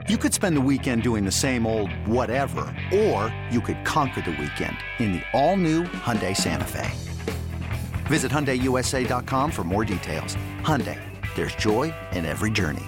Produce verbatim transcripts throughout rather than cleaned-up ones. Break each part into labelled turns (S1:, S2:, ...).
S1: You could spend the weekend doing the same old whatever, or you could conquer the weekend in the all-new Hyundai Santa Fe. Visit Hyundai U S A dot com for more details. Hyundai, there's joy in every journey.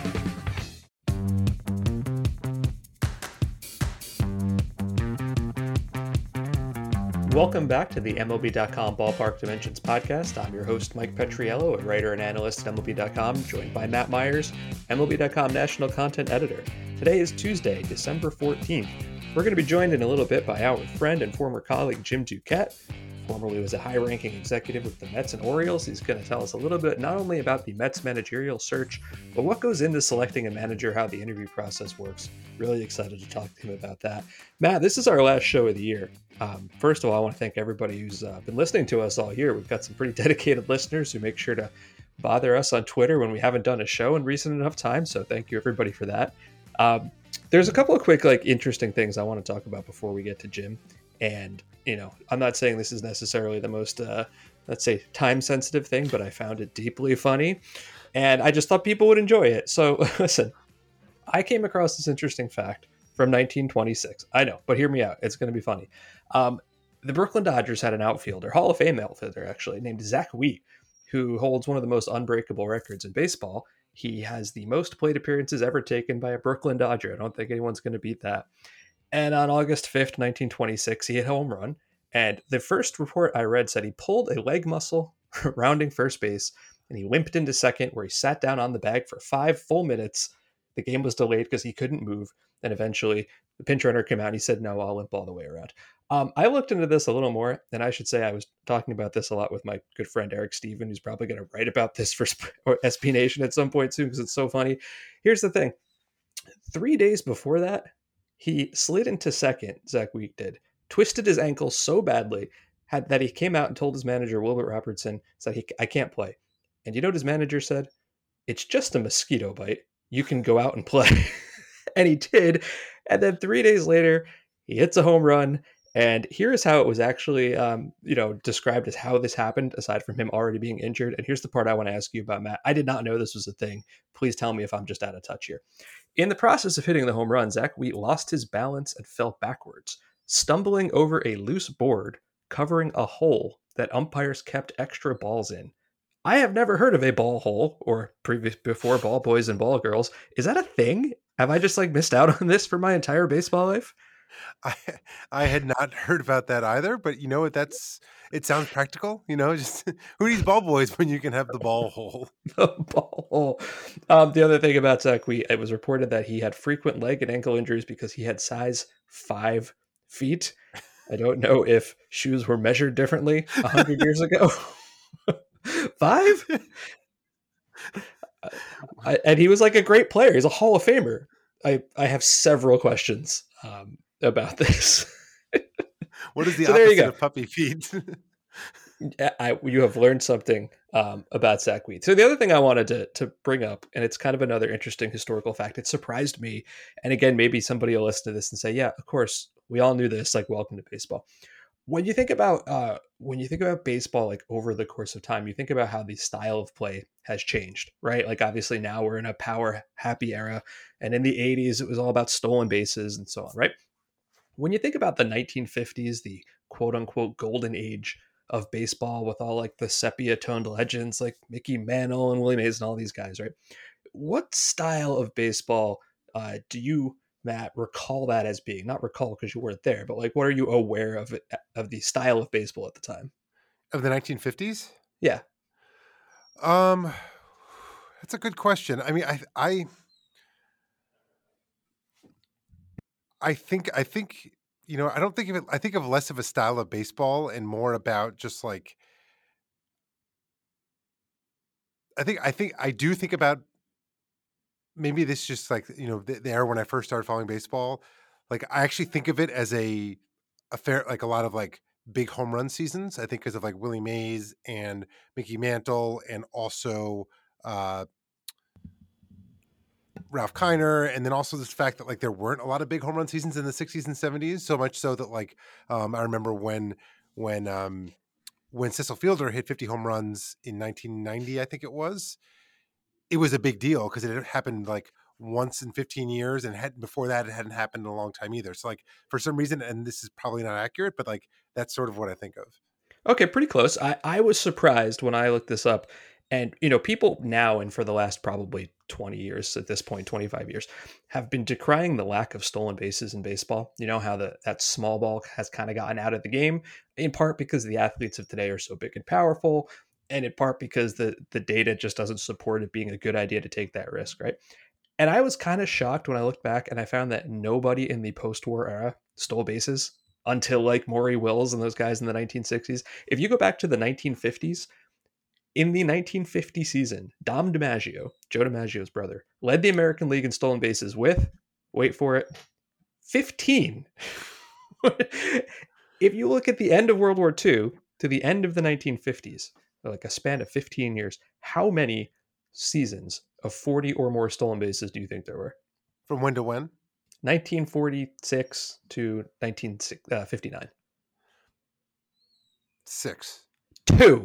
S2: Welcome back to the M L B dot com Ballpark Dimensions podcast. I'm your host, Mike Petriello, a writer and analyst at M L B dot com, joined by Matt Myers, M L B dot com national content editor. Today is Tuesday, December fourteenth. We're going to be joined in a little bit by our friend and former colleague, Jim Duquette. Formerly was a high-ranking executive with the Mets and Orioles. He's going to tell us a little bit not only about the Mets managerial search, but what goes into selecting a manager, how the interview process works. Really excited to talk to him about that. Matt, this is our last show of the year. Um, first of all, I want to thank everybody who's uh, been listening to us all year. We've got some pretty dedicated listeners who make sure to bother us on Twitter when we haven't done a show in recent enough time. So thank you, everybody, for that. Um, there's a couple of quick, like, interesting things I want to talk about before we get to Jim. And, you know, I'm not saying this is necessarily the most, uh, let's say, time-sensitive thing, but I found it deeply funny. And I just thought people would enjoy it. So, listen, I came across this interesting fact from nineteen twenty-six. I know, but hear me out. It's going to be funny. Um, the Brooklyn Dodgers had an outfielder, Hall of Fame outfielder, actually, named Zach Wheat, who holds one of the most unbreakable records in baseball. He has the most plate appearances ever taken by a Brooklyn Dodger. I don't think anyone's going to beat that. And on August fifth, nineteen twenty-six, he hit a home run. And the first report I read said he pulled a leg muscle rounding first base, and he limped into second, where he sat down on the bag for five full minutes. The game was delayed because he couldn't move. And eventually the pinch runner came out and he said, no, I'll limp all the way around. Um, I looked into this a little more, and I should say I was talking about this a lot with my good friend Eric Steven, who's probably going to write about this for S B Nation at some point soon because it's so funny. Here's the thing. Three days before that, he slid into second, Zach Wheat did, twisted his ankle so badly had, that he came out and told his manager, Wilbert Robertson, said, he, I can't play. And you know what his manager said? It's just a mosquito bite. You can go out and play. And he did. And then three days later, he hits a home run. And here's how it was actually, um, you know, described as how this happened, aside from him already being injured. And here's the part I want to ask you about, Matt. I did not know this was a thing. Please tell me if I'm just out of touch here. In the process of hitting the home run, Zach Wheat lost his balance and fell backwards, stumbling over a loose board covering a hole that umpires kept extra balls in. I have never heard of a ball hole or previous before ball boys and ball girls. Is that a thing? Have I just like missed out on this for my entire baseball life?
S3: I I had not heard about that either, but you know what? That's it sounds practical. You know, just who needs ball boys when you can have the ball hole?
S2: The ball hole. Um, the other thing about Zach Wheat, it was reported that he had frequent leg and ankle injuries because he had size five feet. I don't know if shoes were measured differently a hundred years ago. Five? I, and he was like a great player. He's a Hall of Famer. I, I have several questions um, about this.
S3: What is the
S2: so
S3: opposite of puppy feet?
S2: I, you have learned something um, about Zach Wheat. So the other thing I wanted to, to bring up, and it's kind of another interesting historical fact, it surprised me. And again, maybe somebody will listen to this and say, yeah, of course, we all knew this, like, welcome to baseball. When you think about uh, when you think about baseball, like over the course of time, you think about how the style of play has changed, right? Like obviously now we're in a power happy era, and in the eighties it was all about stolen bases and so on, right? When you think about the nineteen fifties, the quote unquote golden age of baseball with all like the sepia toned legends like Mickey Mantle and Willie Mays and all these guys, right? What style of baseball uh, do you, Matt, recall that as being? Not recall because you weren't there, but like, what are you aware of it, of the style of baseball at the time?
S3: Of the nineteen fifties?
S2: Yeah.
S3: Um, that's a good question. I mean, I, I, I think, I think, you know, I don't think of it, I think of less of a style of baseball and more about just like, I think, I think, I do think about maybe this just like, you know, the, the era when I first started following baseball, like I actually think of it as a, a fair, like a lot of like big home run seasons. I think because of like Willie Mays and Mickey Mantle and also uh, Ralph Kiner. And then also this fact that like there weren't a lot of big home run seasons in the sixties and seventies. So much so that like, um, I remember when, when, um, when Cecil Fielder hit fifty home runs in nineteen ninety, I think it was, it was a big deal because it happened like once in fifteen years, and had, before that it hadn't happened in a long time either. So like for some reason, and this is probably not accurate, but like that's sort of what I think of.
S2: Okay, pretty close. I, I was surprised when I looked this up. And, you know, people now and for the last probably twenty years at this point, twenty-five years, have been decrying the lack of stolen bases in baseball. You know, how the that small ball has kind of gotten out of the game, in part because the athletes of today are so big and powerful, and in part because the, the data just doesn't support it being a good idea to take that risk, right? And I was kind of shocked when I looked back and I found that nobody in the post-war era stole bases until like Maury Wills and those guys in the nineteen sixties. If you go back to the nineteen fifties, in the nineteen fifty season, Dom DiMaggio, Joe DiMaggio's brother, led the American League in stolen bases with, wait for it, fifteen. If you look at the end of World War Two to the end of the nineteen fifties, like a span of fifteen years, how many seasons of forty or more stolen bases do you think there were?
S3: From when to when?
S2: nineteen forty-six to nineteen fifty-nine.
S3: Six.
S2: Two.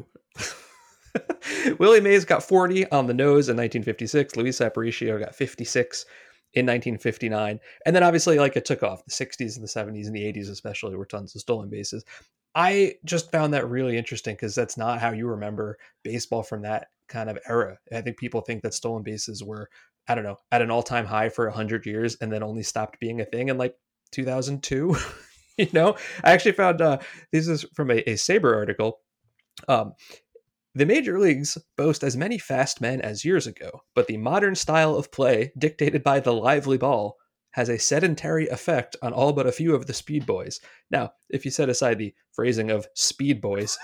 S2: Willie Mays got forty on the nose in nineteen fifty-six. Luis Aparicio got fifty-six in nineteen fifty-nine. And then obviously like it took off. The sixties and the seventies and the eighties especially were tons of stolen bases. I just found that really interesting because that's not how you remember baseball from that kind of era. I think people think that stolen bases were, I don't know, at an all-time high for one hundred years and then only stopped being a thing in like two thousand two. You know, I actually found, uh, this is from a, a Saber article. Um, The major leagues boast as many fast men as years ago, but the modern style of play, dictated by the lively ball, has a sedentary effect on all but a few of the speed boys. Now, if you set aside the phrasing of speed boys,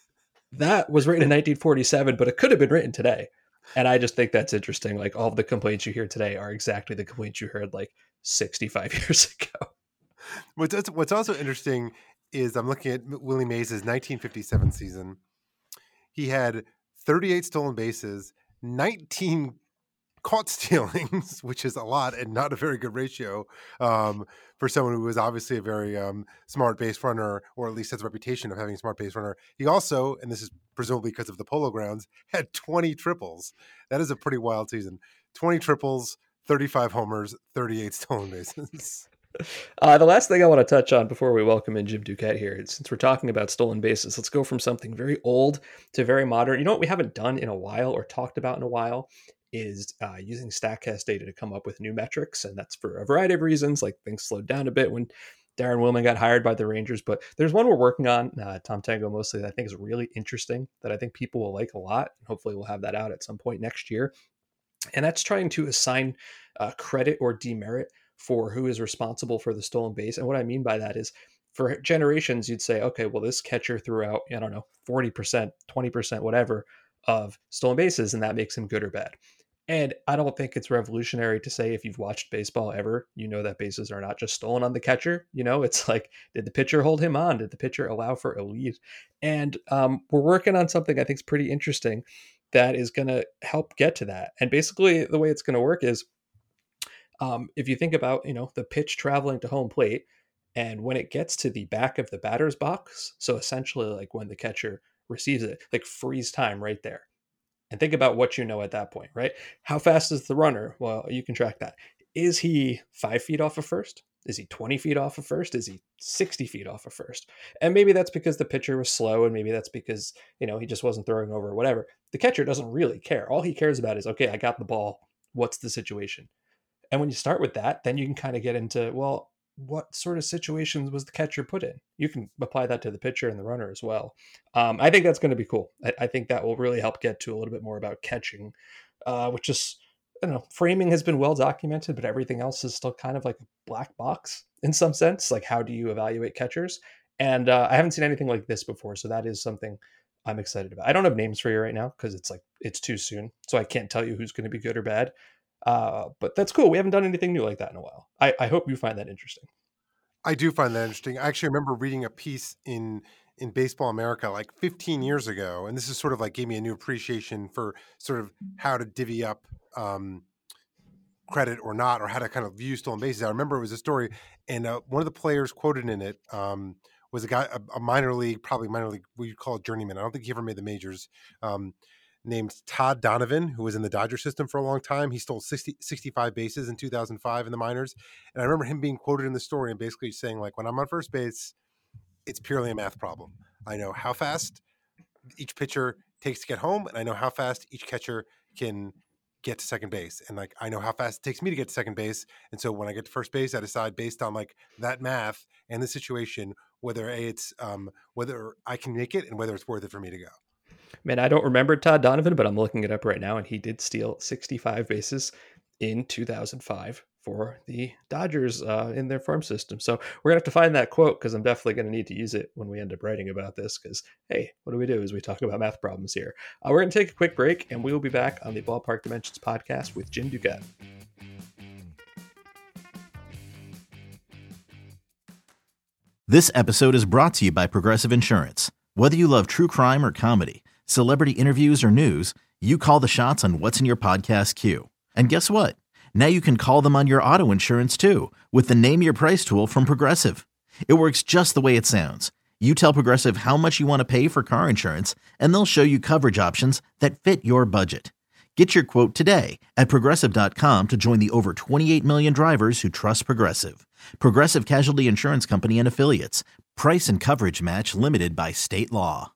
S2: that was written in nineteen forty-seven, but it could have been written today. And I just think that's interesting. Like all of the complaints you hear today are exactly the complaints you heard like sixty-five years ago.
S3: What's, what's also interesting is I'm looking at Willie Mays' nineteen fifty-seven season. He had thirty-eight stolen bases, nineteen caught stealings, which is a lot and not a very good ratio um, for someone who was obviously a very um, smart base runner, or at least has a reputation of having a smart base runner. He also, and this is presumably because of the Polo Grounds, had twenty triples. That is a pretty wild season. twenty triples, thirty-five homers, thirty-eight stolen bases.
S2: Uh, the last thing I want to touch on before we welcome in Jim Duquette here, since we're talking about stolen bases, let's go from something very old to very modern. You know what we haven't done in a while or talked about in a while is uh, using StatCast data to come up with new metrics. And that's for a variety of reasons, like things slowed down a bit when Darren Willman got hired by the Rangers. But there's one we're working on, uh, Tom Tango mostly, that I think is really interesting, that I think people will like a lot. And hopefully we'll have that out at some point next year. And that's trying to assign uh, credit or demerit for who is responsible for the stolen base. And what I mean by that is for generations, you'd say, okay, well, this catcher threw out, I don't know, forty percent, twenty percent, whatever of stolen bases, and that makes him good or bad. And I don't think it's revolutionary to say if you've watched baseball ever, you know that bases are not just stolen on the catcher. You know, it's like, did the pitcher hold him on? Did the pitcher allow for a lead? And um, we're working on something I think is pretty interesting that is going to help get to that. And basically the way it's going to work is, Um, if you think about, you know, the pitch traveling to home plate, and when it gets to the back of the batter's box, so essentially like when the catcher receives it, like freeze time right there. And think about what you know at that point, right? How fast is the runner? Well, you can track that. Is he five feet off of first? Is he twenty feet off of first? Is he sixty feet off of first? And maybe that's because the pitcher was slow, and maybe that's because, you know, he just wasn't throwing over or whatever. The catcher doesn't really care. All he cares about is, okay, I got the ball. What's the situation? And when you start with that, then you can kind of get into, well, what sort of situations was the catcher put in? You can apply that to the pitcher and the runner as well. Um, I think that's going to be cool. I, I think that will really help get to a little bit more about catching, uh, which is, I don't know, framing has been well documented, but everything else is still kind of like a black box in some sense. Like, how do you evaluate catchers? And uh, I haven't seen anything like this before. So that is something I'm excited about. I don't have names for you right now because it's like, it's too soon. So I can't tell you who's going to be good or bad. Uh, but that's cool. We haven't done anything new like that in a while. I, I hope you find that interesting.
S3: I do find that interesting. I actually remember reading a piece in in Baseball America like fifteen years ago, and this is sort of like gave me a new appreciation for sort of how to divvy up um, credit or not, or how to kind of view stolen bases. I remember it was a story, and uh, one of the players quoted in it um, was a guy, a, a minor league, probably minor league, we call it journeyman. I don't think he ever made the majors. Um, named Todd Donovan, who was in the Dodger system for a long time. He stole sixty, sixty-five bases in two thousand five in the minors. And I remember him being quoted in the story and basically saying, like, when I'm on first base, it's purely a math problem. I know how fast each pitcher takes to get home, and I know how fast each catcher can get to second base. And like, I know how fast it takes me to get to second base. And so when I get to first base, I decide based on like that math and the situation, whether a it's um, whether I can make it and whether it's worth it for me to go.
S2: Man, I don't remember Todd Donovan, but I'm looking it up right now, and he did steal sixty-five bases in two thousand five for the Dodgers uh, in their farm system. So we're going to have to find that quote because I'm definitely going to need to use it when we end up writing about this because, hey, what do we do as we talk about math problems here? Uh, we're going to take a quick break, and we will be back on the Ballpark Dimensions podcast with Jim Duquette.
S4: This episode is brought to you by Progressive Insurance. Whether you love true crime or comedy, celebrity interviews or news, you call the shots on what's in your podcast queue. And guess what? Now you can call them on your auto insurance too with the Name Your Price tool from Progressive. It works just the way it sounds. You tell Progressive how much you want to pay for car insurance, and they'll show you coverage options that fit your budget. Get your quote today at Progressive dot com to join the over twenty-eight million drivers who trust Progressive. Progressive Casualty Insurance Company and Affiliates. Price and coverage match limited by state law.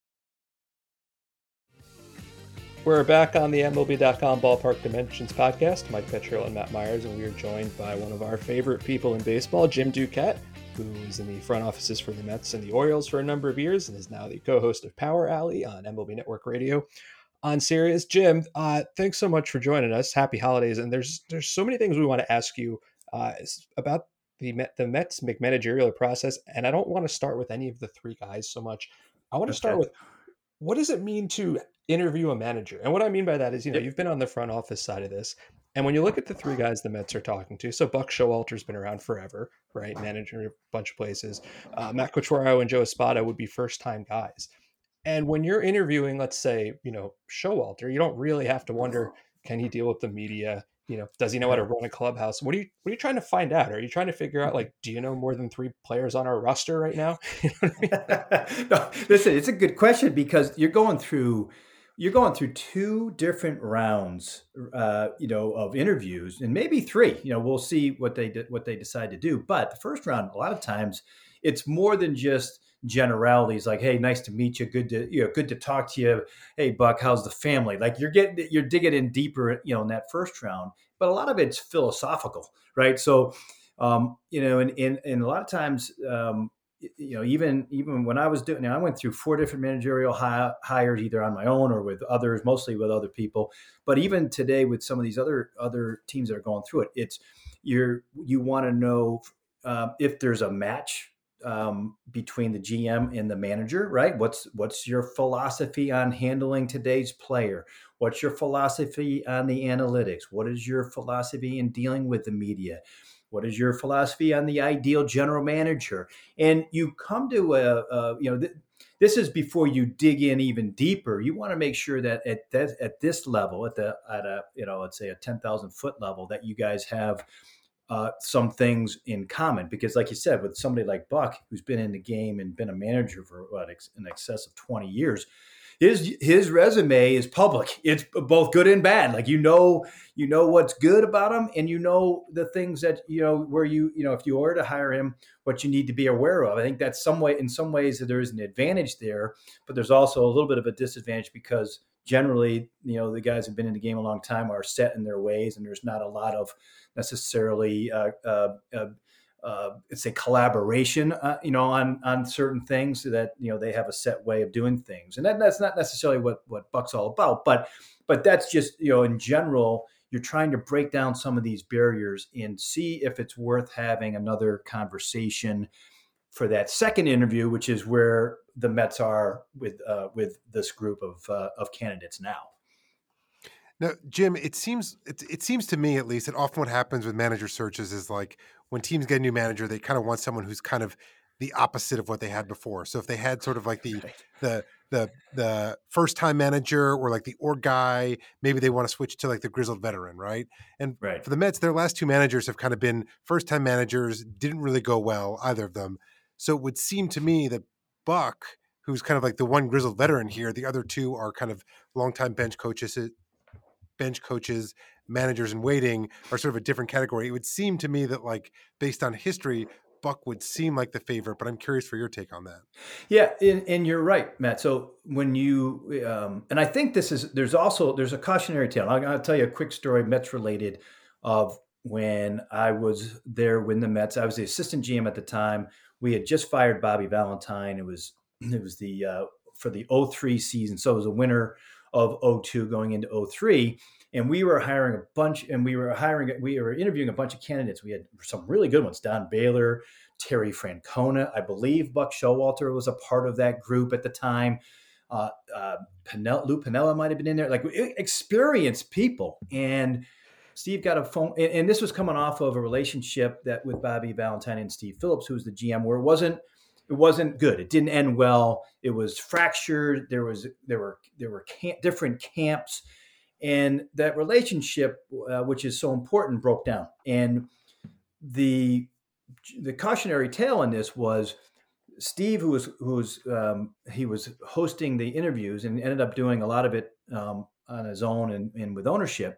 S2: We're back on the M L B dot com Ballpark Dimensions podcast. Mike Petriello and Matt Myers, and we are joined by one of our favorite people in baseball, Jim Duquette, who was in the front offices for the Mets and the Orioles for a number of years and is now the co-host of Power Alley on M L B Network Radio on Sirius. Jim, uh, thanks so much for joining us. Happy holidays. And there's there's so many things we want to ask you uh, about the Met, the Mets managerial process, and I don't want to start with any of the three guys so much. I want to okay. start with, what does it mean to interview a manager? And what I mean by that is, you know, you've been on the front office side of this, and when you look at the three guys the Mets are talking to, so Buck Showalter's been around forever, right? Managing a bunch of places. Uh, Matt Quatraro and Joe Espada would be first-time guys. And when you're interviewing, let's say, you know, Showalter, you don't really have to wonder, can he deal with the media? You know, does he know how to run a clubhouse? What are you what are you trying to find out? Are you trying to figure out, like, do you know more than three players on our roster right now? You know what I
S5: mean? No, listen, it's a good question because you're going through you're going through two different rounds, uh, you know, of interviews, and maybe three. You know, we'll see what they what they decide to do. But the first round, a lot of times, it's more than just generalities like, hey, nice to meet you, good to you know good to talk to you, hey Buck, how's the family? Like you're getting you're digging in deeper, you know, in that first round, but a lot of it's philosophical, right? So um you know and and, and a lot of times um you know even even when I was doing you know, I went through four different managerial hi- hires either on my own or with others, mostly with other people, but even today with some of these other other teams that are going through it, it's you're you want to know uh, if there's a match um, between the G M and the manager, right? What's, what's your philosophy on handling today's player? What's your philosophy on the analytics? What is your philosophy in dealing with the media? What is your philosophy on the ideal general manager? And you come to a, a you know, th- this is before you dig in even deeper. You want to make sure that at that, at this level, at the, at a, you know, let's say a ten thousand foot level, that you guys have Uh, some things in common, because like you said, with somebody like Buck, who's been in the game and been a manager for what, ex- in excess of twenty years, his his resume is public. It's both good and bad. Like, you know, you know what's good about him, and you know the things that, you know, where you, you know, if you were to hire him, what you need to be aware of. I think that's some way, in some ways, that there is an advantage there, but there's also a little bit of a disadvantage because generally, you know, the guys who've been in the game a long time are set in their ways, and there's not a lot of necessarily, uh, uh, uh, uh, let's say, collaboration, uh, you know, on on certain things, so that, you know, they have a set way of doing things, and that, that's not necessarily what what Buck's all about. But but that's just, you know, in general, you're trying to break down some of these barriers and see if it's worth having another conversation for that second interview, which is where the Mets are with uh, with this group of uh, of candidates now.
S3: Now, Jim, it seems it, it seems to me, at least, that often what happens with manager searches is, like, when teams get a new manager, they kind of want someone who's kind of the opposite of what they had before. So if they had sort of like the
S5: Right.
S3: the the the first time manager or like the org guy, maybe they want to switch to like the grizzled veteran, right? And
S5: Right.
S3: for the Mets, their last two managers have kind of been first time managers, didn't really go well, either of them. So it would seem to me that Buck, who's kind of like the one grizzled veteran here. The other two are kind of longtime bench coaches, bench coaches, managers in waiting, are sort of a different category. It would seem to me that, like, based on history, Buck would seem like the favorite, but I'm curious for your take on that.
S5: Yeah, and, and you're right, Matt. So when you, um, and I think this is, there's also, there's a cautionary tale. I'll, I'll tell you a quick story, Mets related, of when I was there when the Mets, I was the assistant G M at the time. We had just fired Bobby Valentine. It was, it was the, uh, for the oh three season. So it was a winter of oh two going into oh three. And we were hiring a bunch, and we were hiring, we were interviewing a bunch of candidates. We had some really good ones: Don Baylor, Terry Francona. I believe Buck Showalter was a part of that group at the time. Uh, uh, Pinella, Lou Pinella might have been in there, like experienced people. And Steve got a phone, and, and this was coming off of a relationship that with Bobby Valentine and Steve Phillips, who was the G M, where it wasn't, it wasn't good. It didn't end well. It was fractured. There was, there were, there were camp, different camps. And that relationship, uh, which is so important, broke down. And the the cautionary tale in this was Steve, who was who was um, he was hosting the interviews and ended up doing a lot of it um, on his own and, and with ownership.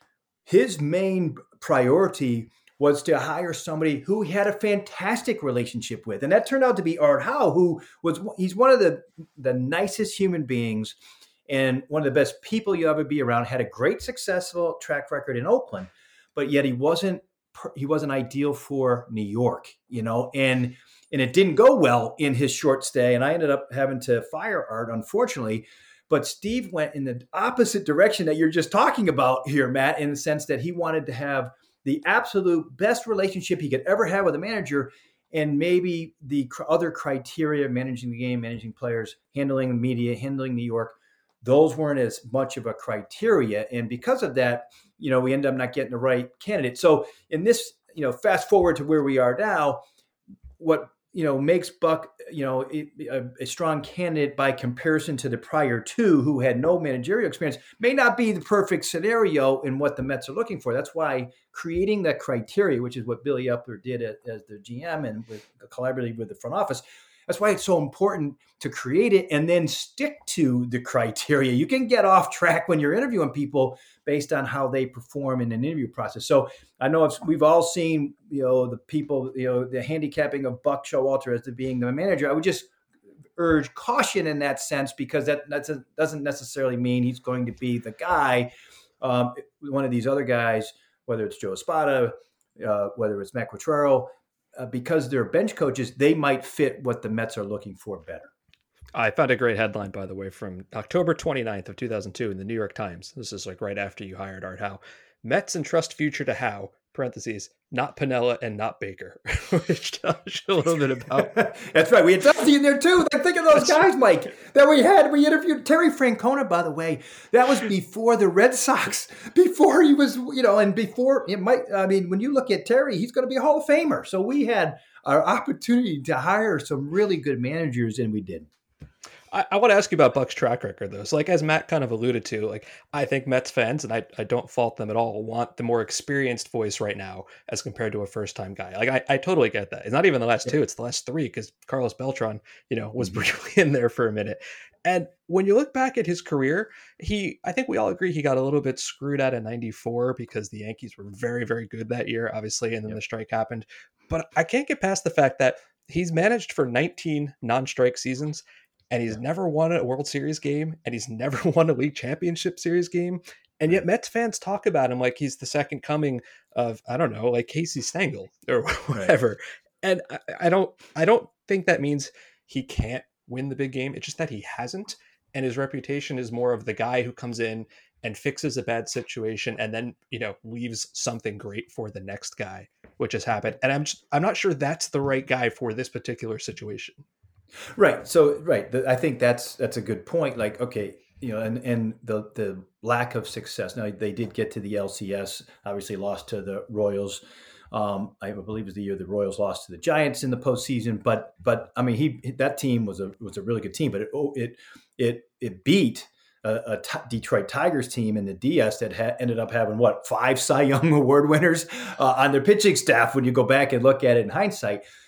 S5: His main priority was to hire somebody who he had a fantastic relationship with, and that turned out to be Art Howe, who was he's one of the the nicest human beings and one of the best people you ever be around. Had a great successful track record in Oakland, but yet he wasn't he wasn't ideal for New York, you know, and and it didn't go well in his short stay. And I ended up having to fire Art, unfortunately. But Steve went in the opposite direction that you're just talking about here, Matt, in the sense that he wanted to have the absolute best relationship he could ever have with a manager, and maybe the cr- other criteria, managing the game, managing players, handling the media, handling New York, those weren't as much of a criteria. And because of that, you know, we end up not getting the right candidate. So in this, you know, fast forward to where we are now, what, you know, makes Buck, you know, a, a strong candidate by comparison to the prior two who had no managerial experience may not be the perfect scenario in what the Mets are looking for. That's why creating that criteria, which is what Billy Epler did as, as the G M and with collaboratively with the front office, that's why it's so important to create it and then stick to the criteria. You can get off track when you're interviewing people based on how they perform in an interview process. So I know if we've all seen, you know, the people, you know, the handicapping of Buck Showalter as to being the manager. I would just urge caution in that sense, because that that's a, doesn't necessarily mean he's going to be the guy. Um, one of these other guys, whether it's Joe Espada, uh, whether it's Matt Quatraro, Uh, because they're bench coaches, they might fit what the Mets are looking for better.
S2: I found a great headline, by the way, from October twenty-ninth of two thousand two in the New York Times. This is like right after you hired Art Howe. Mets entrust future to Howe, parentheses, not Pinella and not Baker, which tells you a little bit about.
S5: That's right. We had Dusty in there too. Think of those guys, Mike, that we had. We interviewed Terry Francona, by the way. That was before the Red Sox, before he was, you know, and before it might, I mean, when you look at Terry, he's going to be a Hall of Famer. So we had our opportunity to hire some really good managers, and we didn't.
S2: I, I want to ask you about Buck's track record, though. So, like, as Matt kind of alluded to, like, I think Mets fans, and I, I don't fault them at all, want the more experienced voice right now as compared to a first-time guy. Like, I, I totally get that. It's not even the last two, it's the last three, because Carlos Beltran, you know, was
S5: Mm-hmm.
S2: briefly in there for a minute. And when you look back at his career, he, I think we all agree he got a little bit screwed out in ninety-four because the Yankees were very, very good that year, obviously, and then
S5: Yep.
S2: the strike happened. But I can't get past the fact that he's managed for nineteen non-strike seasons, and he's never won a World Series game, and he's never won a League Championship Series game. And yet Mets fans talk about him like he's the second coming of, I don't know, like Casey Stengel or whatever. Right. And I, I don't I don't think that means he can't win the big game. It's just that he hasn't. And his reputation is more of the guy who comes in and fixes a bad situation and then, you know, leaves something great for the next guy, which has happened. And I'm just, I'm not sure that's the right guy for this particular situation.
S5: Right. So, right. I think that's that's a good point. Like, okay, you know, and, and the the lack of success. Now, they did get to the L C S, obviously lost to the Royals. Um, I believe it was the year the Royals lost to the Giants in the postseason. But, but I mean, he that team was a was a really good team. But it it it it beat a, a t- Detroit Tigers team in the D S that ha- ended up having what five Cy Young Award winners uh, on their pitching staff when you go back and look at it in hindsight.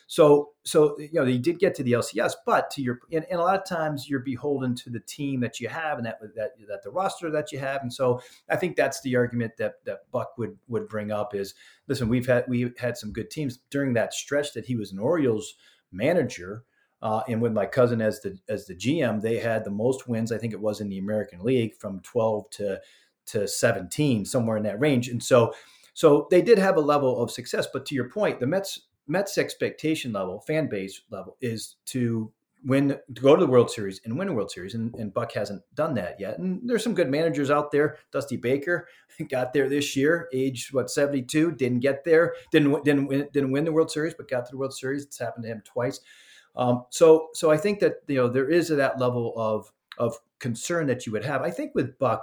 S5: So, so you know, he did get to the L C S, but to your and, and a lot of times you're beholden to the team that you have and that that that the roster that you have. And so, I think that's the argument that that Buck would would bring up is, listen, we've had we had some good teams during that stretch that he was an Orioles manager. Uh, and with my cousin as the as the G M, they had the most wins, I think it was in the American League, from twelve to to seventeen, somewhere in that range. And so, so they did have a level of success. But to your point, the Mets Mets expectation level, fan base level, is to win, to go to the World Series and win a World Series. And, and Buck hasn't done that yet. And there's some good managers out there. Dusty Baker got there this year, age what seventy-two, didn't get there, didn't didn't win, didn't win the World Series, but got to the World Series. It's happened to him twice. Um, so, so I think that, you know, there is that level of, of concern that you would have. I think with Buck,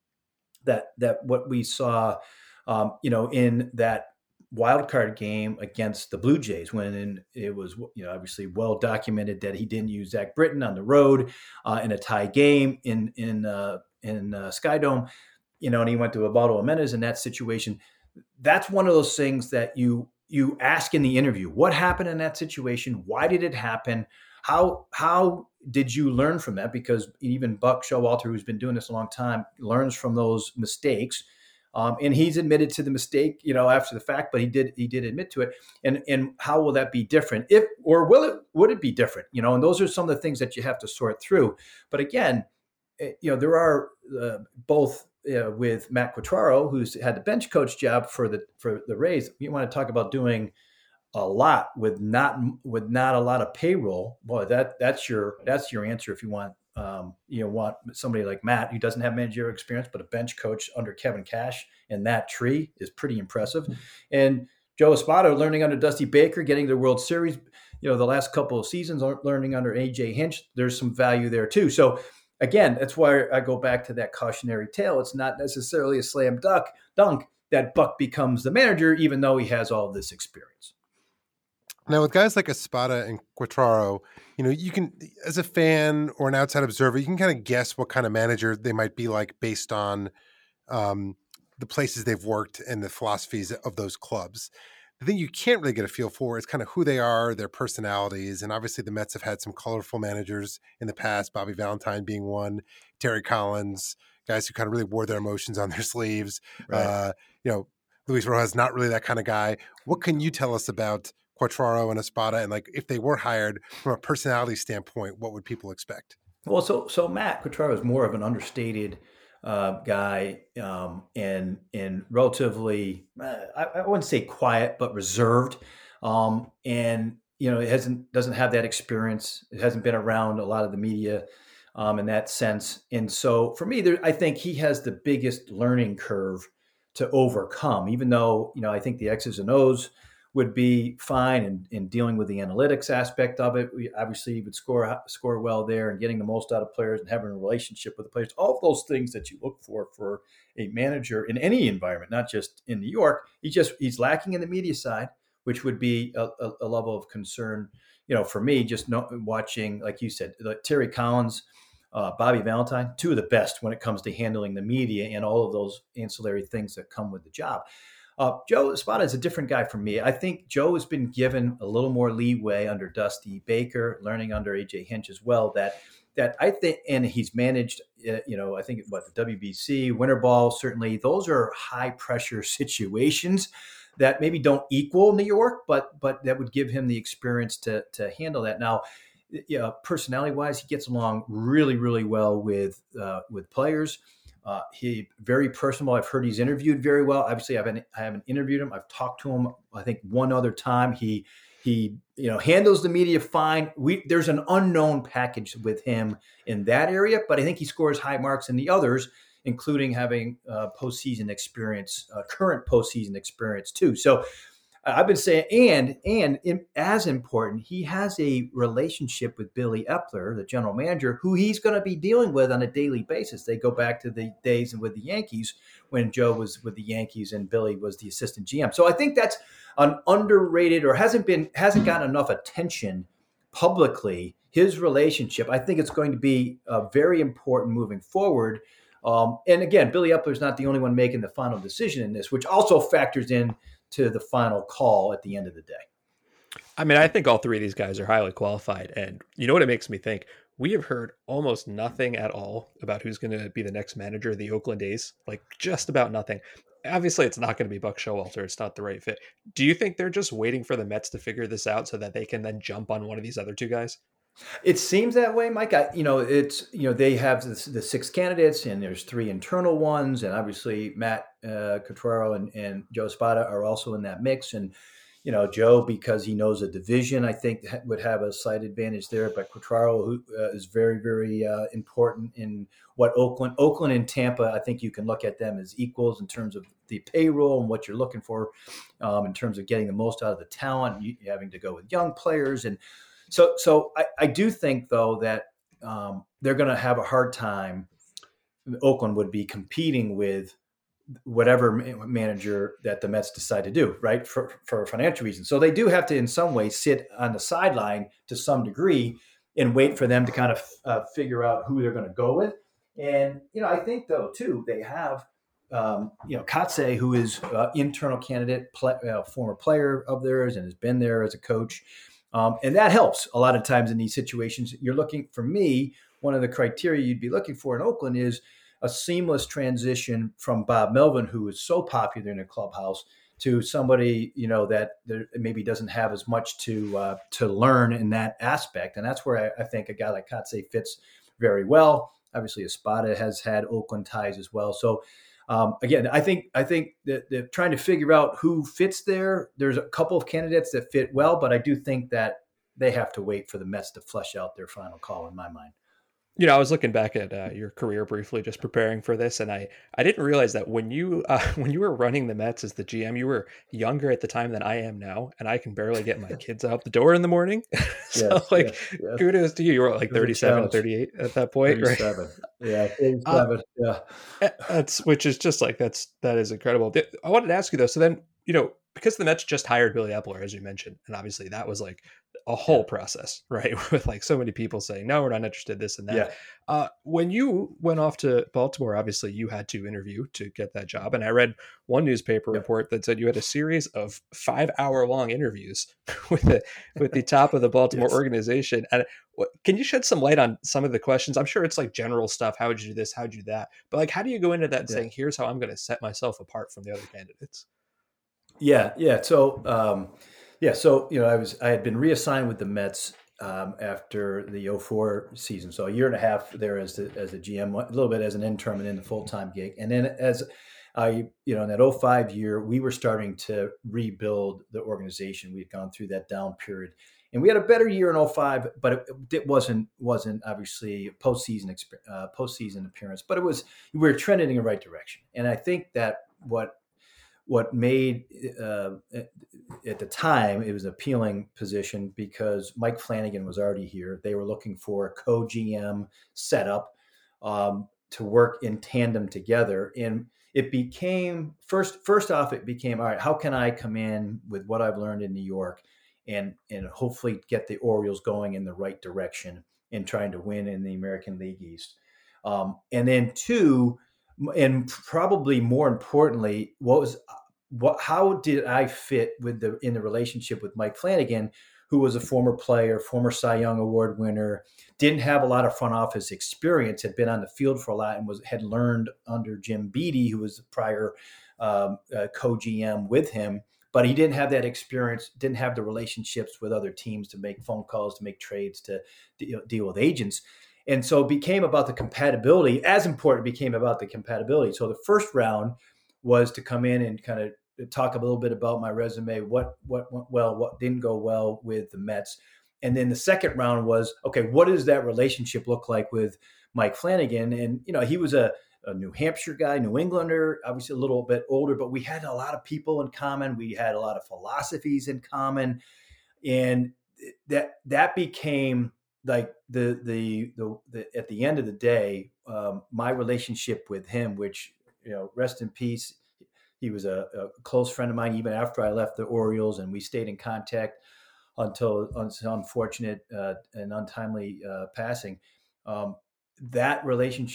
S5: that, that what we saw, um, you know, in that wild card game against the Blue Jays, when it was, you know, obviously well documented that he didn't use Zach Britton on the road uh, in a tie game in, in, uh, in uh, Skydome, you know, and he went to Eduardo Jimenez in that situation. That's one of those things that you, you ask in the interview, what happened in that situation? Why did it happen? How how did you learn from that? Because even Buck Showalter, who's been doing this a long time, learns from those mistakes. Um, and he's admitted to the mistake, you know, after the fact, but he did he did admit to it. And and how will that be different? If or will it would it be different? You know, and those are some of the things that you have to sort through. But again, you know, there are uh, both. Uh, with Matt Quatraro, who's had the bench coach job for the for the Rays. You want to talk about doing a lot with not with not a lot of payroll. Boy, that that's your that's your answer if you want um, you know want somebody like Matt, who doesn't have managerial experience, but a bench coach under Kevin Cash in that tree is pretty impressive. Mm-hmm. And Joe Espada learning under Dusty Baker, getting to the World Series, you know, the last couple of seasons, learning under A J Hinch. There's some value there too. So. Again, that's why I go back to that cautionary tale. It's not necessarily a slam dunk, dunk that Buck becomes the manager, even though he has all this experience.
S3: Now, with guys like Espada and Quatraro, you know, you can, as a fan or an outside observer, you can kind of guess what kind of manager they might be like based on um, the places they've worked and the philosophies of those clubs. The thing you can't really get a feel for is kind of who they are, their personalities. And obviously the Mets have had some colorful managers in the past, Bobby Valentine being one, Terry Collins, guys who kind of really wore their emotions on their sleeves. Right. Uh, you know, Luis Rojas, not really that kind of guy. What can you tell us about Quatraro and Espada? And like, if they were hired from a personality standpoint, what would people expect?
S5: Well, so, so Matt Quatraro is more of an understated Uh, guy um, and and relatively, uh, I, I wouldn't say quiet, but reserved. Um, and you know, it hasn't doesn't have that experience. It hasn't been around a lot of the media um, in that sense. And so, for me, there, I think he has the biggest learning curve to overcome. Even though you know, I think the X's and O's would be fine in, in dealing with the analytics aspect of it. We obviously would score score well there and getting the most out of players and having a relationship with the players. All of those things that you look for for a manager in any environment, not just in New York. He just he's lacking in the media side, which would be a, a, a level of concern, you know, for me. Just know, watching, like you said, like Terry Collins, uh, Bobby Valentine, two of the best when it comes to handling the media and all of those ancillary things that come with the job. Uh, Joe Espada is a different guy for me. I think Joe has been given a little more leeway under Dusty Baker, learning under A J Hinch as well. That that I think, and he's managed, uh, you know, I think what the W B C, Winter Ball, certainly those are high pressure situations that maybe don't equal New York, but but that would give him the experience to to handle that. Now, you know, personality wise, he gets along really really well with uh, with players. Uh, he very personable. I've heard he's interviewed very well. Obviously, I haven't I haven't interviewed him. I've talked to him, I think, one other time. He he you know handles the media fine. We there's an unknown package with him in that area, but I think he scores high marks in the others, including having uh, postseason experience, uh, current postseason experience too. So I've been saying, and and in, as important, he has a relationship with Billy Epler, the general manager, who he's going to be dealing with on a daily basis. They go back to the days with the Yankees when Joe was with the Yankees and Billy was the assistant G M. So I think that's an underrated or hasn't been hasn't gotten enough attention publicly. His relationship, I think it's going to be uh, very important moving forward. Um, and again, Billy Epler is not the only one making the final decision in this, which also factors in to the final call at the end of the day.
S2: I mean, I think all three of these guys are highly qualified. And you know what it makes me think? We have heard almost nothing at all about who's going to be the next manager of the Oakland A's. Like, just about nothing. Obviously, it's not going to be Buck Showalter. It's not the right fit. Do you think they're just waiting for the Mets to figure this out so that they can then jump on one of these other two guys?
S5: It seems that way, Mike. I, you know, it's, you know, they have the, the six candidates and there's three internal ones. And obviously Matt uh, Quatraro and, and Joe Espada are also in that mix. And, you know, Joe, because he knows a division, I think would have a slight advantage there. But Quatraro, who uh, is very, very uh, important in what Oakland, Oakland and Tampa, I think you can look at them as equals in terms of the payroll and what you're looking for um, in terms of getting the most out of the talent, you, having to go with young players. And so, so I, I do think, though, that um, they're going to have a hard time. Oakland would be competing with whatever manager that the Mets decide to do, right, for, for financial reasons. So they do have to, in some way, sit on the sideline to some degree and wait for them to kind of uh, figure out who they're going to go with. And, you know, I think, though, too, they have, um, you know, Kotsay, who is an internal candidate, play, uh, former player of theirs and has been there as a coach. Um, and that helps a lot of times in these situations. You're looking, for me, one of the criteria you'd be looking for in Oakland is a seamless transition from Bob Melvin, who is so popular in the clubhouse, to somebody, you know, that there maybe doesn't have as much to uh, to learn in that aspect. And that's where I, I think a guy like Kotsay fits very well. Obviously, Espada has had Oakland ties as well. So um, again, I think I think that they're trying to figure out who fits there. There's a couple of candidates that fit well, but I do think that they have to wait for the Mets to flesh out their final call, in my mind.
S2: You know, I was looking back at uh, your career briefly, just preparing for this, and I, I didn't realize that when you uh, when you were running the Mets as the G M, you were younger at the time than I am now, and I can barely get my kids out the door in the morning. so,
S5: yes,
S2: like,
S5: yes, yes.
S2: kudos to you. You were like thirty-seven, thirty-eight at that point,
S5: thirty-seven. Right? Yeah, thirty-seven. Uh,
S2: yeah, that's which is just like that's that is incredible. I wanted to ask you though. So then, you know, because the Mets just hired Billy Epler, as you mentioned, and obviously that was like a whole process, right? With like so many people saying, no, we're not interested, this and that.
S5: Yeah.
S2: Uh, when you went off to Baltimore, obviously you had to interview to get that job. And I read one newspaper
S5: Yep.
S2: report that said you had a series of five hour long interviews with the, with the top of the Baltimore
S5: Yes.
S2: organization. And what, can you shed some light on some of the questions? I'm sure it's like general stuff. How would you do this? How would you do that? But like, how do you go into that and
S5: Yeah.
S2: saying, here's how I'm going to set myself apart from the other candidates?
S5: Yeah. Yeah. So, um, yeah. So, you know, I was, I had been reassigned with the Mets um, after the oh four season. So a year and a half there as the, as a G M, a little bit as an interim and then the full-time gig. And then as I, you know, in that oh five year, we were starting to rebuild the organization. We had gone through that down period and we had a better year in oh five, but it, it wasn't, wasn't obviously a postseason, uh, postseason appearance, but it was, we were trending in the right direction. And I think that what, What made uh, at the time it was an appealing position because Mike Flanagan was already here. They were looking for a co-G M setup um, to work in tandem together, and it became first. First off, it became all right. How can I come in with what I've learned in New York, and and hopefully get the Orioles going in the right direction and trying to win in the American League East, um, and then two. And probably more importantly, what was what? How did I fit with the in the relationship with Mike Flanagan, who was a former player, former Cy Young Award winner, didn't have a lot of front office experience, had been on the field for a lot, and was had learned under Jim Beattie, who was the prior um, uh, co-G M with him, but he didn't have that experience, didn't have the relationships with other teams to make phone calls, to make trades, to, to deal with agents. And so it became about the compatibility. As important, it became about the compatibility. So the first round was to come in and kind of talk a little bit about my resume, what what went well, what didn't go well with the Mets. And then the second round was, okay, what does that relationship look like with Mike Flanagan? And, you know, he was a, a New Hampshire guy, New Englander, obviously a little bit older, but we had a lot of people in common. We had a lot of philosophies in common. And that that became like the, the, the, the, at the end of the day, um, my relationship with him, which, you know, rest in peace. He was a, a close friend of mine, even after I left the Orioles, and we stayed in contact until unfortunate uh, and untimely uh, passing. Um, that relationship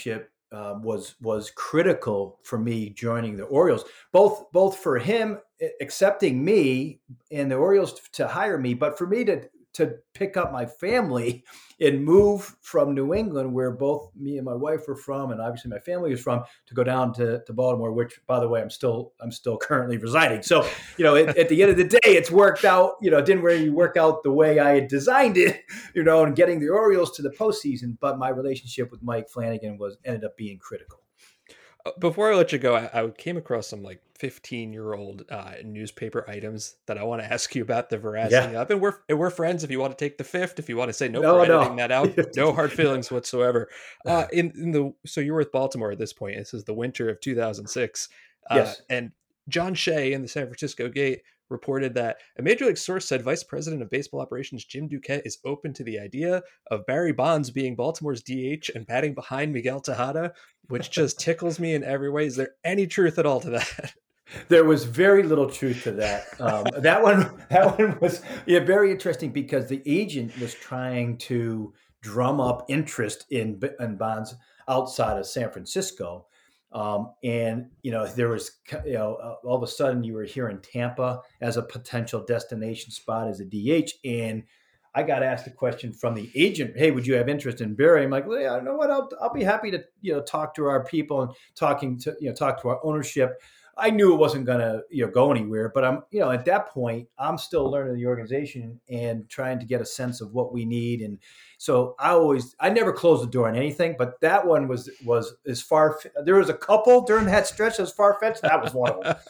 S5: uh, was was critical for me joining the Orioles, both both for him accepting me and the Orioles to hire me, but for me to to pick up my family and move from New England, where both me and my wife were from, and obviously my family is from, to go down to, to Baltimore, which, by the way, I'm still I'm still currently residing. So, you know, at, at the end of the day, it's worked out. You know, it didn't really work out the way I had designed it. You know, and getting the Orioles to the postseason, but my relationship with Mike Flanagan was ended up being critical.
S2: Before I let you go, I, I came across some like fifteen year old uh, newspaper items that I want to ask you about the veracity
S5: Yeah.
S2: of. And we're, and we're friends. If you want to take the fifth, if you want to say, nope,
S5: No,
S2: we're
S5: no.
S2: editing that out, no hard feelings whatsoever. Uh, in, in the, so you're with Baltimore at this point. This is the winter of two thousand six. Uh,
S5: Yes.
S2: And John Shea in the San Francisco Gate reported that a major league source said Vice President of Baseball Operations Jim Duquette is open to the idea of Barry Bonds being Baltimore's D H and batting behind Miguel Tejada, which just tickles me in every way. Is there any truth at all to that?
S5: There was very little truth to that. Um, that one, that one was yeah, very interesting because the agent was trying to drum up interest in, in Bonds outside of San Francisco. Um, and, you know, there was, you know, uh, all of a sudden you were here in Tampa as a potential destination spot as a D H. And I got asked a question from the agent, hey, would you have interest in Barry? I'm like, well, yeah, you know what? I'll, I'll be happy to, you know, talk to our people and talking to, you know, talk to our ownership. I knew it wasn't going to, you know, go anywhere, but I'm, you know, at that point, I'm still learning the organization and trying to get a sense of what we need. And so I always, I never closed the door on anything, but that one was, was as far, there was a couple during that stretch as far-fetched. That was one of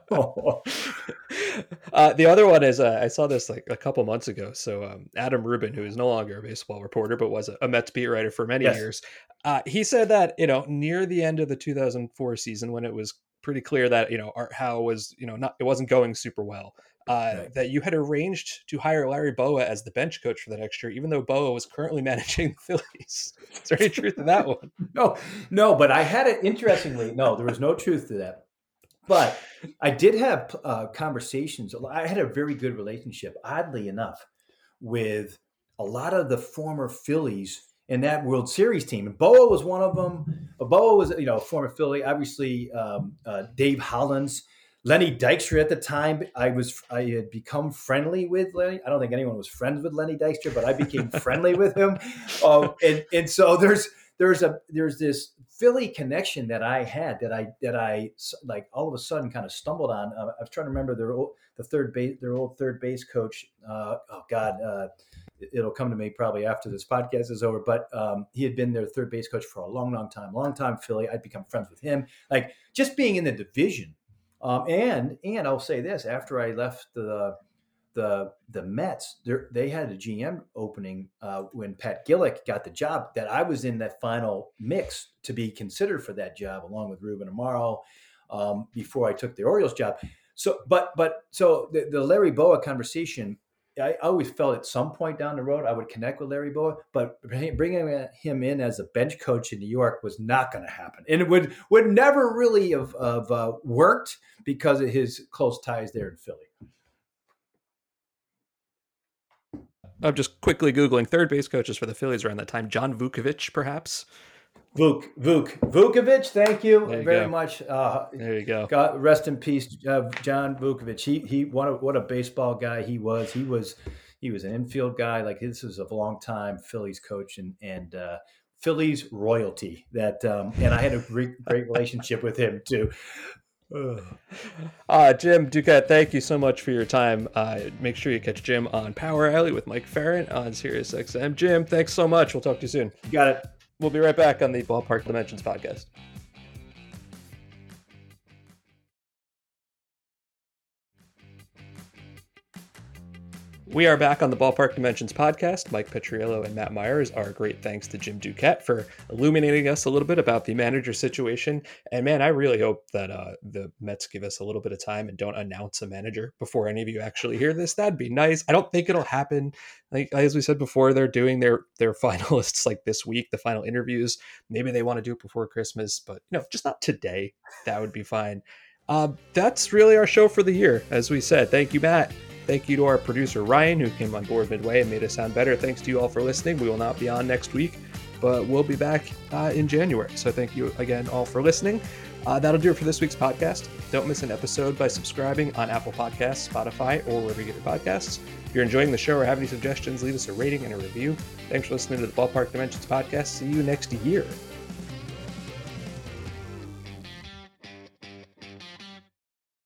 S5: them.
S2: uh, the other one is, uh, I saw this like a couple months ago. So um, Adam Rubin, who is no longer a baseball reporter, but was a, a Mets beat writer for many
S5: Yes.
S2: years. Uh, he said that, you know, near the end of the two thousand four season, when it was pretty clear that, you know, Art Howe was, you know, not, it wasn't going super well, uh, right. that you had arranged to hire Larry Bowa as the bench coach for the next year, even though Bowa was currently managing the Phillies. Is there any truth to that one?
S5: No, no, but I had it, interestingly, no, there was no truth to that. But I did have uh, conversations. I had a very good relationship, oddly enough, with a lot of the former Phillies in that World Series team. And Bowa was one of them. Bowa was, you know, a former Philly. Obviously, um, uh, Dave Hollins, Lenny Dykstra at the time. I was, I had become friendly with Lenny. I don't think anyone was friends with Lenny Dykstra, but I became friendly with him. Uh, and and so there's there's a there's this Philly connection that I had that I that I like all of a sudden kind of stumbled on. Uh, I was trying to remember their old, the third base their old third base coach. Uh, oh God. Uh, It'll come to me probably after this podcast is over, but um, he had been their third base coach for a long, long time, long time Philly. I'd become friends with him, like just being in the division. Um, and, and I'll say this, after I left the, the, the Mets, they had a G M opening uh, when Pat Gillick got the job that I was in that final mix to be considered for that job, along with Ruben Amaro um, before I took the Orioles job. So, but, but so the, the Larry Bowa conversation, I always felt at some point down the road I would connect with Larry Bowa, but bringing him in as a bench coach in New York was not going to happen, and it would would never really have, have uh, worked because of his close ties there in Philly.
S2: I'm just quickly Googling third base coaches for the Phillies around that time. John Vukovich, perhaps.
S5: Vuk, Vuk, Vukovich, thank you, you very
S2: go.
S5: much. Uh,
S2: there you go.
S5: God, rest in peace, uh, John Vukovich. He he, what a, what a baseball guy he was. He was he was an infield guy. Like this was a long time Phillies coach and and uh, Phillies royalty. That um, and I had a great great relationship with him too.
S2: Uh, Jim Duquette, thank you so much for your time. Uh, make sure you catch Jim on Power Alley with Mike Ferrin on Sirius X M. Jim, thanks so much. We'll talk to you soon.
S5: You got it.
S2: We'll be right back on the Ballpark Dimensions podcast. We are back on the Ballpark Dimensions podcast. Mike Petriello and Matt Myers. Our great thanks to Jim Duquette for illuminating us a little bit about the manager situation. And man, I really hope that uh, the Mets give us a little bit of time and don't announce a manager before any of you actually hear this. That'd be nice. I don't think it'll happen. Like as we said before, they're doing their their finalists like this week, the final interviews. Maybe they want to do it before Christmas, but you know, just not today. That would be fine. Uh, that's really our show for the year. As we said, thank you, Matt. Thank you to our producer, Ryan, who came on board midway and made us sound better. Thanks to you all for listening. We will not be on next week, but we'll be back uh, in January. So thank you again all for listening. Uh, that'll do it for this week's podcast. Don't miss an episode by subscribing on Apple Podcasts, Spotify, or wherever you get your podcasts. If you're enjoying the show or have any suggestions, leave us a rating and a review. Thanks for listening to the Ballpark Dimensions podcast. See you next year.